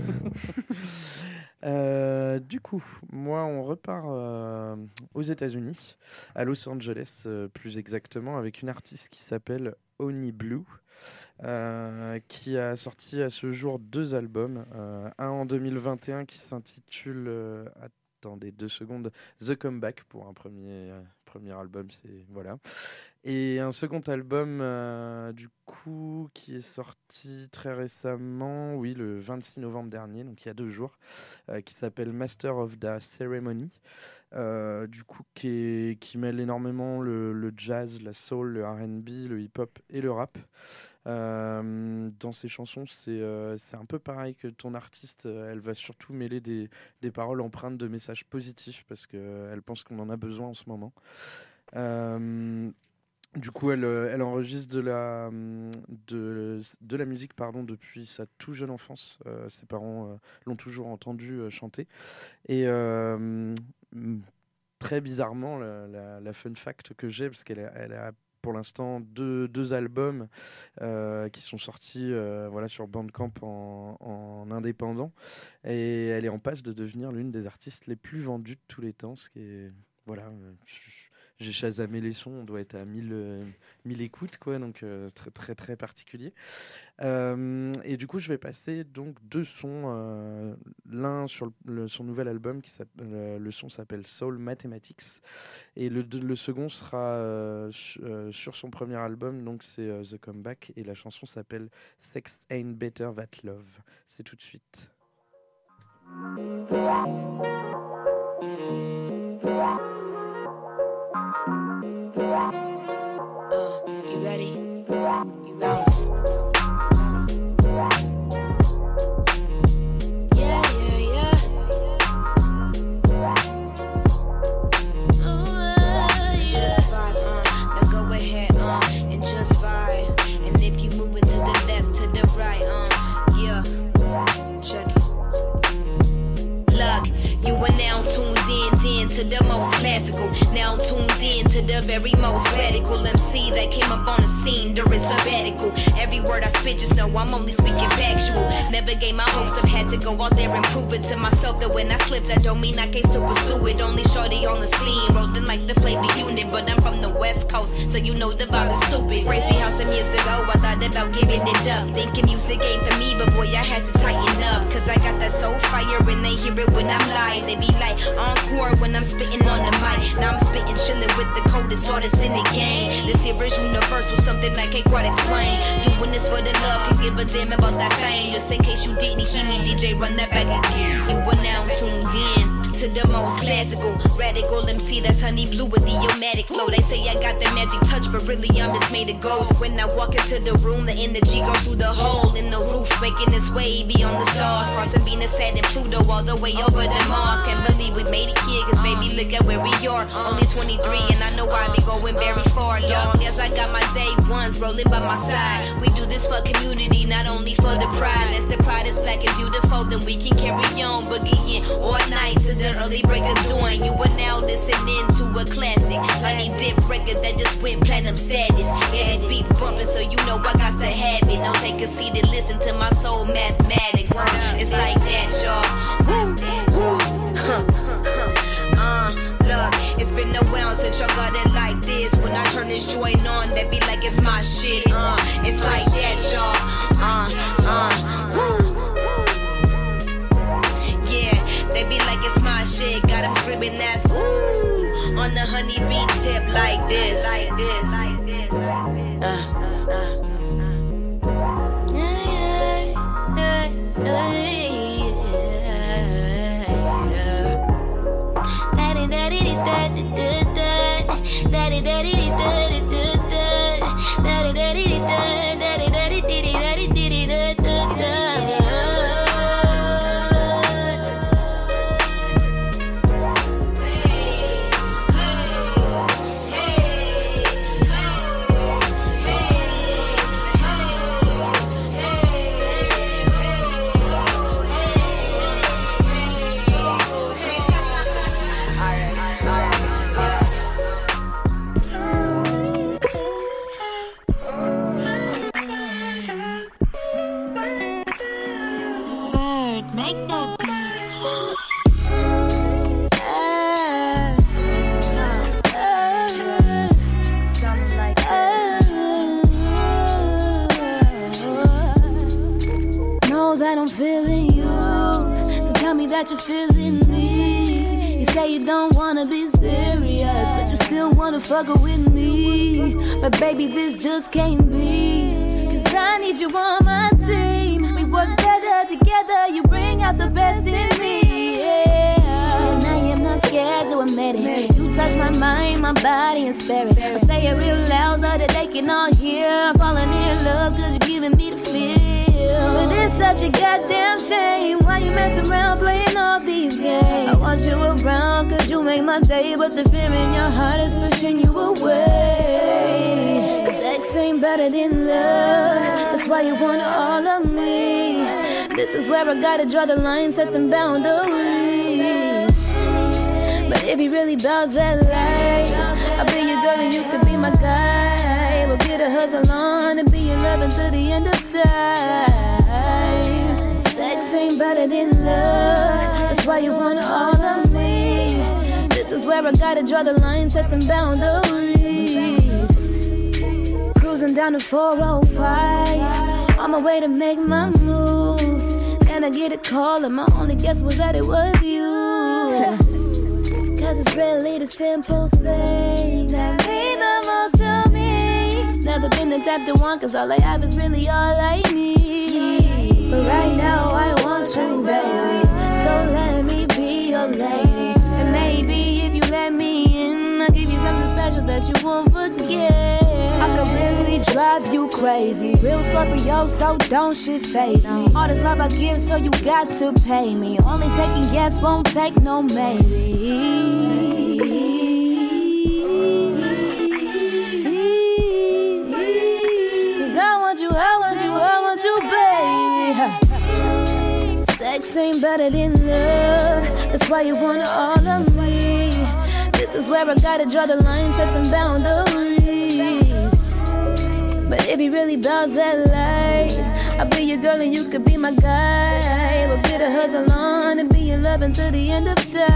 [SPEAKER 2] Du coup, moi on repart aux États-Unis, à Los Angeles plus exactement, avec une artiste qui s'appelle Honey Blue. Qui a sorti à ce jour 2 albums, un en 2021 qui s'intitule attendez 2 secondes, The Comeback pour un premier album, c'est voilà, Et un second album, du coup, qui est sorti très récemment, oui, le 26 novembre dernier, donc il y a 2 jours, qui s'appelle Master of the Ceremony, du coup, qui mêle énormément le jazz, la soul, le R&B, le hip-hop et le rap. Dans ses chansons, c'est un peu pareil que ton artiste, elle va surtout mêler des paroles empreintes de messages positifs, parce qu'elle pense qu'on en a besoin en ce moment. Du coup, elle enregistre de la musique depuis sa tout jeune enfance. Ses parents l'ont toujours entendu chanter. Et très bizarrement, la fun fact que j'ai, parce qu'elle a pour l'instant deux albums qui sont sortis sur Bandcamp en indépendant. Et elle est en passe de devenir l'une des artistes les plus vendues de tous les temps, ce qui est... J'ai chasamé les sons, on doit être à 1000 écoutes, quoi, donc très très très particulier. Et du coup, je vais passer donc 2 sons, l'un sur son nouvel album le son s'appelle Soul Mathematics, et le second sera sur son premier album, donc c'est The Comeback, et la chanson s'appelle Sex Ain't Better Than Love. C'est tout de suite.
[SPEAKER 14] You ready? You bounce. Yeah, yeah, yeah. Just vibe, now go ahead, and just vibe. And if you moving to the left, to the right, yeah, check it. Look, you are now tuned in to the most classical. Now tuned in to the very most radical MC that came up on the scene during sabbatical. Every word I spit, just know I'm only speaking factual. Never gave my hopes up, had to go out there and prove it to myself that when I slip, that don't mean I can't still pursue it. Only shorty on the scene, rolling like the flavor unit, but I'm from the West Coast, so you know the vibe is stupid. Crazy how some years ago I thought about giving it up, thinking music ain't for me, but boy I had to tighten up, cause I got that soul fire and they hear it when I'm live. They be like encore when I'm spitting on the mic. Now I'm spitting, chilling with the coldest artists in the game. This here is universal, something I can't quite explain. Doing this for the love, can give a damn about that fame. Just in case you didn't hear me, DJ, run that back again. You are now tuned in to the most classical, radical MC that's honey blue with the Omatic flow. They say I got the magic touch, but really I'm just made of gold. So when I walk into the room, the energy goes through the hole in the roof, making its way beyond the stars, crossing Venus, Saturn, Pluto, all the way over to Mars. Can't believe we made it here, cause baby look at where we are. Only 23 and I know I be going very far. Long as I got my day ones rolling by my side. We do this for community, not only for the pride. As the pride is black and beautiful, then we can carry on, boogieing all night to the early break of dawn. You are now listening to a classic honey dip record that just went platinum status. Yeah, this beat's bumping, so you know I got to have it. Now take a seat and listen to my soul mathematics. It's like that, y'all. Look, it's been a while since y'all got it like this. When I turn this joint on, they be like it's my shit. It's like that, y'all. They be like it's my shit, got them screaming that's ooh on the honey beat tip like this.
[SPEAKER 15] That you're feeling me. You say you don't wanna be serious, but you still wanna fuck with me. But baby, this just can't be. Cause I need you on my team. We work better together, you bring out the best in me, yeah. And I am not scared to admit it. You touch my mind, my body and spirit. I say it real loud so that they can all hear. I'm falling in love cause you're giving me the feel. But it's such a goddamn shame. Why you messing around playing all these games? I want you around cause you make my day. But the fear in your heart is pushing you away. Sex ain't better than love. That's why you want all of me. This is where I gotta draw the line, set them boundaries. But if you really bout that life, I'll be your girl and you could be my guy. We'll get a hustle on and be in love until the end of time. Sex ain't better than love. That's why you want all of me. This is where I gotta draw the line, set them boundaries. Cruising down the 405, on my way to make my moves. And I get a call and my only guess was that it was you. Cause it's really the simple things that mean the most to me. Never been the type to want cause all I have is really all I need. But right now I want you, baby. So let me be your lady. And maybe if you let me in, I'll give you something special that you won't forget. I could really drive you crazy. Real Scorpio, so don't shit faze me. All this love I give, so you got to pay me. Only taking yes, won't take no maybe. Cause I want you, baby. Sex ain't better than love. That's why you want all of me. This is where I gotta draw the line, set them boundaries. But if you really bout that life, I'll be your girl and you could be my guy. We'll get a hustle on and be in love until the end of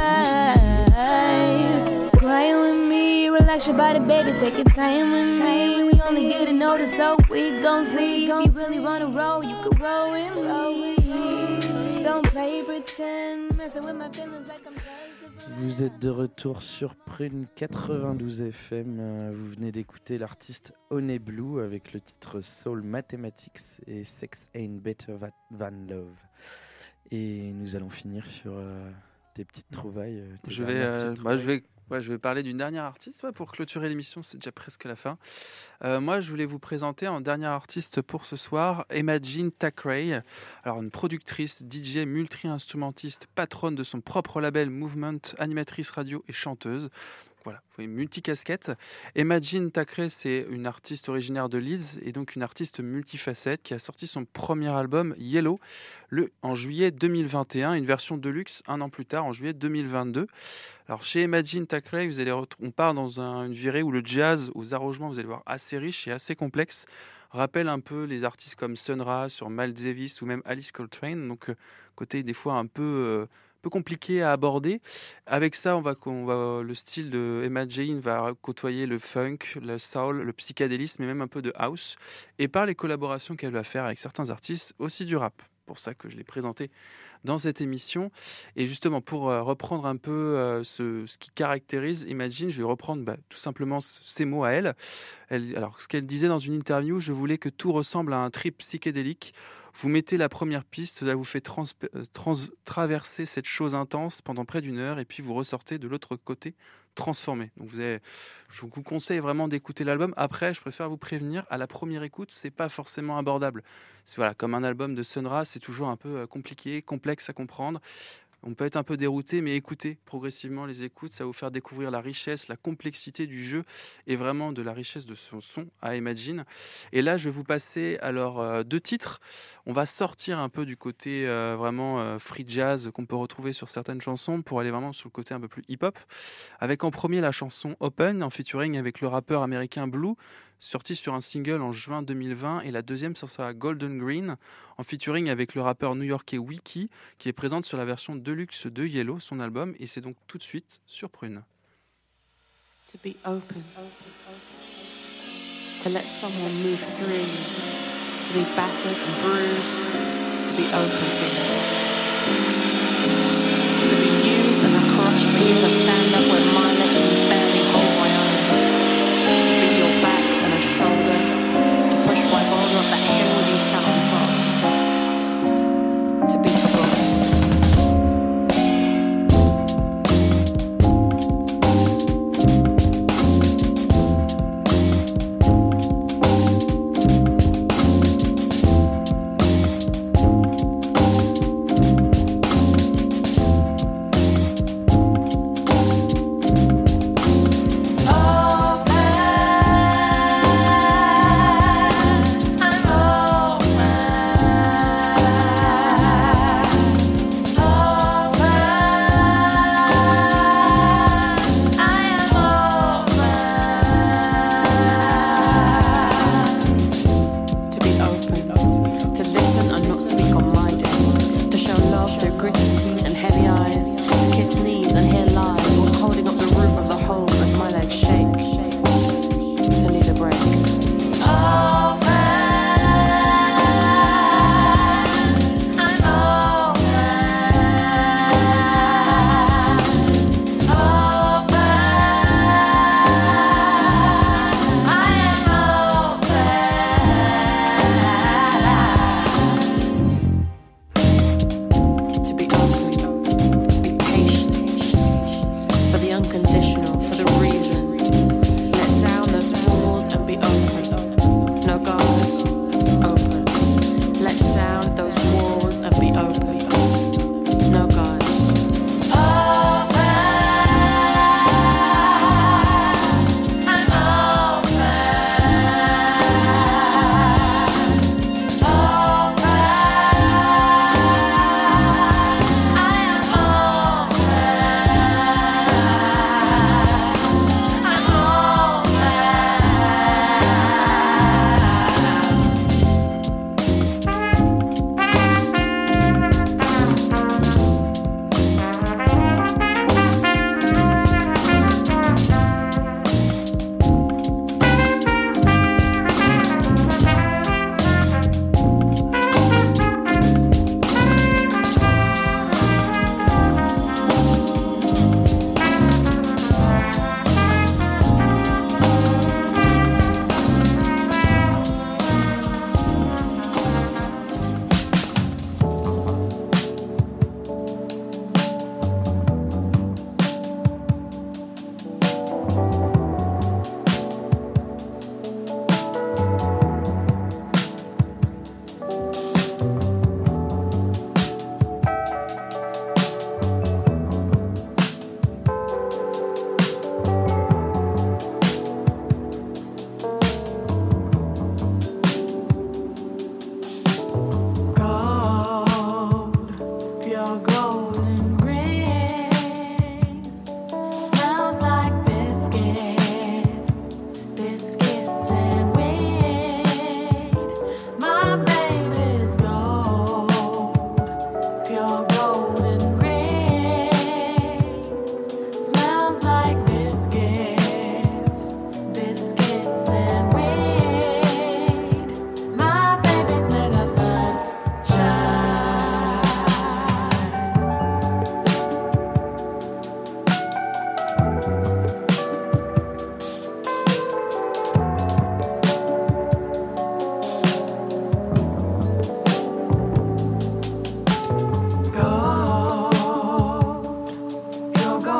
[SPEAKER 15] time. Crying with me, relax your body, baby, take your time with me. We only get to know this, so we gon' see. If you really wanna roll, you could roll with me. Don't play pretend, messing with my feelings like I'm crazy.
[SPEAKER 2] Vous êtes de retour sur Prune 92 FM. Vous venez d'écouter l'artiste Honey Blue avec le titre Soul Mathematics et Sex Ain't Better Than Love. Et nous allons finir sur tes petites trouvailles.
[SPEAKER 3] Je vais parler d'une dernière artiste pour clôturer l'émission, c'est déjà presque la fin. Moi, je voulais vous présenter en dernière artiste pour ce soir, Imagine Thackeray. Alors, une productrice, DJ, multi-instrumentiste, patronne de son propre label Movement, animatrice radio et chanteuse. Voilà, vous voyez, multicasquette. Imagine Thackeray, c'est une artiste originaire de Leeds et donc une artiste multifacette qui a sorti son premier album Yellow en juillet 2021, une version deluxe un an plus tard, en juillet 2022. Alors chez Imagine Thackeray, on part dans une virée où le jazz aux arrangements, vous allez voir, assez riche et assez complexe, rappelle un peu les artistes comme Sun Ra sur Miles Davis ou même Alice Coltrane, donc côté des fois un peu compliqué à aborder. Avec ça, le style de Imagine va côtoyer le funk, le soul, le psychédélisme et même un peu de house. Et par les collaborations qu'elle va faire avec certains artistes, aussi du rap. Pour ça que je l'ai présenté dans cette émission. Et justement, pour reprendre un peu ce qui caractérise Imagine, je vais reprendre tout simplement ces mots à elle. Alors, ce qu'elle disait dans une interview, je voulais que tout ressemble à un trip psychédélique. Vous mettez la première piste, cela vous fait traverser cette chose intense pendant près d'1 heure et puis vous ressortez de l'autre côté transformé. Donc je vous conseille vraiment d'écouter l'album. Après, je préfère vous prévenir, à la première écoute, c'est pas forcément abordable. Voilà, comme un album de Sun Ra, c'est toujours un peu compliqué, complexe à comprendre. On peut être un peu dérouté, mais écoutez progressivement les écoutes, ça va vous faire découvrir la richesse, la complexité du jeu et vraiment de la richesse de son son à Imagine. Et là, je vais vous passer alors 2 titres. On va sortir un peu du côté vraiment free jazz qu'on peut retrouver sur certaines chansons pour aller vraiment sur le côté un peu plus hip-hop. Avec en premier la chanson Open en featuring avec le rappeur américain Blue, sorti sur un single en juin 2020, et la deuxième, ça sera Golden Green, en featuring avec le rappeur new-yorkais Wiki, qui est présente sur la version deluxe de Yellow, son album, et c'est donc tout de suite sur Prune.
[SPEAKER 10] To be open, to let someone move through, to be battered and bruised, to be open for you, to be used as a crutch for you to stand up when my legs can barely hold my own.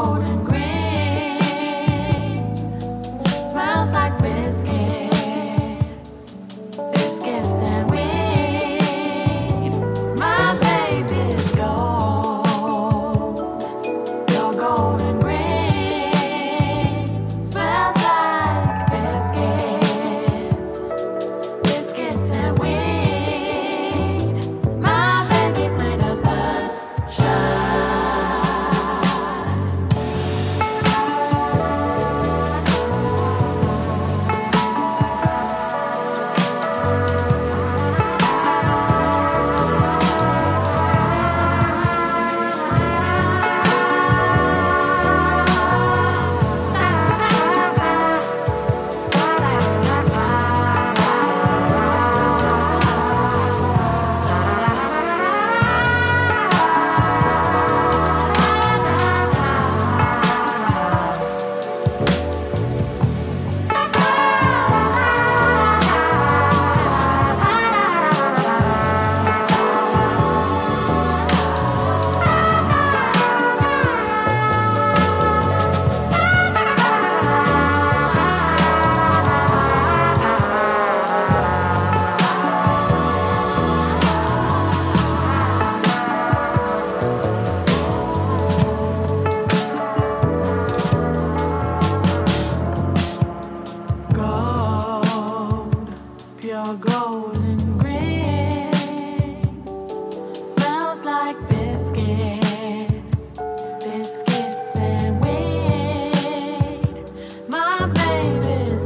[SPEAKER 5] golden green. Smells like biscuits, biscuits and weed. My baby's gold, your golden green. Smells like biscuits, biscuits and weed. My baby's made of sunshine. Gold, pure golden green. Smells like biscuits, biscuits and weed. My baby's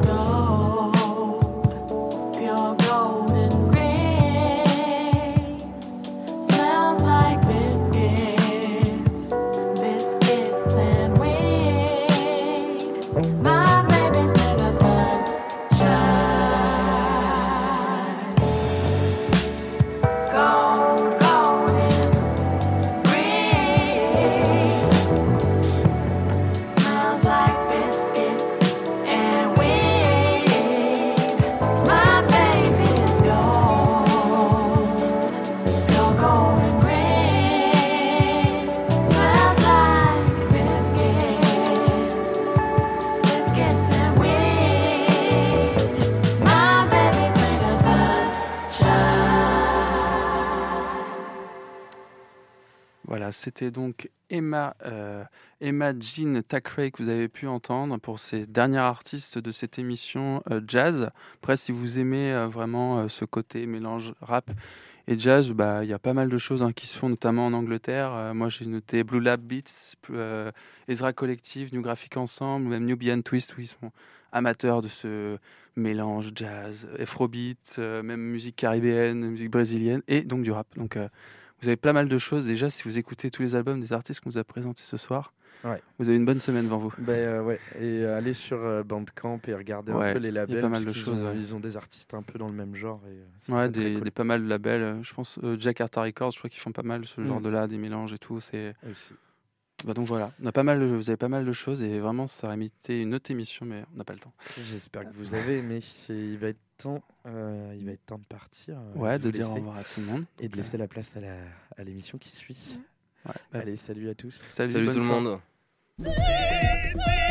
[SPEAKER 5] gold, pure golden green. Smells like biscuits, biscuits and weed. My baby's made of sunshine. Gold, golden green. Smells like biscuits and weed. My baby's gold, pure golden green. Smells like biscuits, biscuits and weed. My baby's made of sunshine.
[SPEAKER 3] Voilà, c'était donc Emma Jean Thackeray que vous avez pu entendre pour ces derniers artistes de cette émission jazz. Après, si vous aimez vraiment ce côté mélange rap et jazz, il y a pas mal de choses qui se font, notamment en Angleterre. Moi, j'ai noté Blue Lab Beats, Ezra Collective, New Graphic Ensemble, ou même Nubian Twist, où ils sont amateurs de ce mélange jazz, afrobeat, même musique caribéenne, musique brésilienne, et donc du rap. Donc, vous avez pas mal de choses. Déjà, si vous écoutez tous les albums des artistes qu'on vous a présentés ce soir,
[SPEAKER 2] Ouais.
[SPEAKER 3] vous avez une bonne semaine devant vous.
[SPEAKER 2] Ouais. Et allez sur Bandcamp et regardez un peu les labels.
[SPEAKER 3] Il y a pas mal de
[SPEAKER 2] parce qu'ils
[SPEAKER 3] choses.
[SPEAKER 2] Ils ont des artistes un peu dans le même genre. Et c'est
[SPEAKER 3] Ouais,
[SPEAKER 2] très, très cool.
[SPEAKER 3] des pas mal de labels. Je pense Jack Harta Records, je crois qu'ils font pas mal ce genre
[SPEAKER 2] Mm.
[SPEAKER 3] de là, des mélanges et tout. C'est...
[SPEAKER 2] Aussi.
[SPEAKER 3] Donc voilà, vous avez pas mal de choses et vraiment ça aurait mérité une autre émission, mais on n'a pas le temps.
[SPEAKER 2] J'espère que vous avez aimé. Il va être temps de partir.
[SPEAKER 3] Ouais,
[SPEAKER 2] de
[SPEAKER 3] de
[SPEAKER 2] vous
[SPEAKER 3] dire
[SPEAKER 2] laisser
[SPEAKER 3] au revoir à tout le monde.
[SPEAKER 2] et de laisser la place à l'émission qui suit.
[SPEAKER 3] Ouais.
[SPEAKER 2] Allez, salut à tous.
[SPEAKER 3] Salut
[SPEAKER 4] Salut
[SPEAKER 3] bonne
[SPEAKER 4] tout le
[SPEAKER 3] soirée.
[SPEAKER 4] monde.
[SPEAKER 5] This is